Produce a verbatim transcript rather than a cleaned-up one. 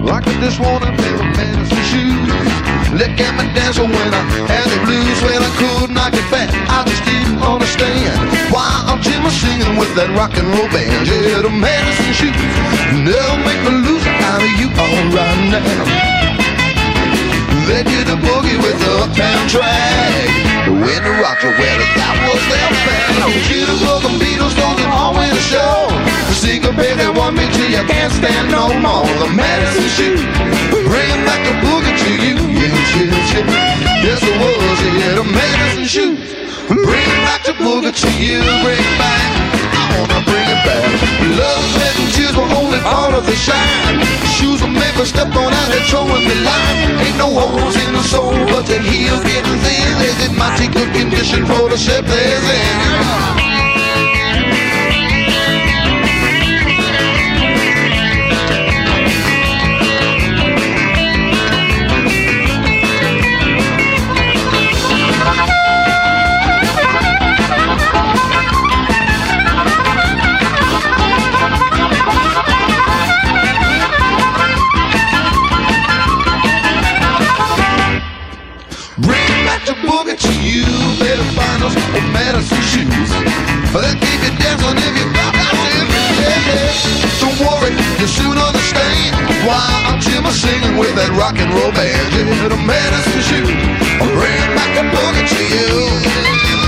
I could just wanna play with medicine shoes. Look at me dancing when I had the blues. When I could not get back, I just didn't understand why I'm Jimmy singing with that rock and roll band. Yeah, the medicine shoes never make me lose out of you all right now. They did the boogie with the uptown track. When the rocks were well, that was their band. Jitterbug and Beatles don't always show. Sing a baby, want me till you can't stand no more. The medicine shoe, bring back the boogie to you. Yeah, yeah, yeah. Yes, it was, yeah, the medicine shoe. Bring back the boogie to you, bring it back. I wanna bring it back. Love, sweat, and tears were only part of the shine. Shoes will make me step on out there throwing me line. Ain't no holes in the soul, but the heel getting thin. Is it my take good condition for the shape there's in? Medicine shoes that keep you dancing if you got that yeah, yeah. Don't worry, you soon understand why I'm Jimmy singing with that rock and roll band. Yeah, the medicine shoes bring back the boogie to you.